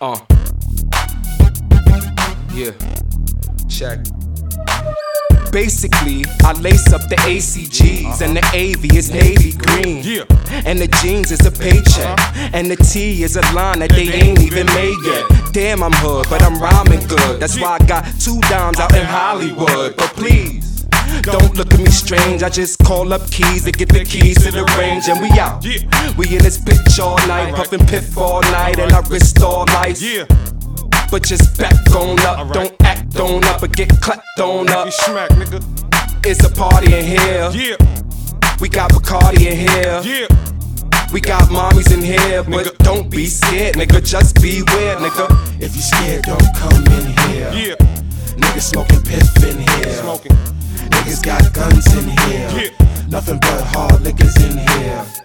Uh. Yeah. Check. Basically, I lace up the ACGs and the AV is navy green. Yeah. And the jeans is a paycheck. And the T is a line that they ain't even made yet. Damn, I'm hood, but I'm rhyming good. That's why I got 2 dimes out in Hollywood. But please, don't look at me strange. I just call up keys to get the keys to the range. And we out. We in this bitch all night, puffin' piff all night, and I wrist all nice. Yeah. But just back on up, don't act on up or get clapped on up. You smack, nigga. It's a party in here. Yeah. We got Bacardi in here. Yeah. We got mommies in here, but don't be scared, nigga. Just beware, nigga. If you scared, don't come in here. Yeah. Niggas smoking piff in here. Smoking. Niggas got guns in here. Yeah. Nothing but hard liquors in here.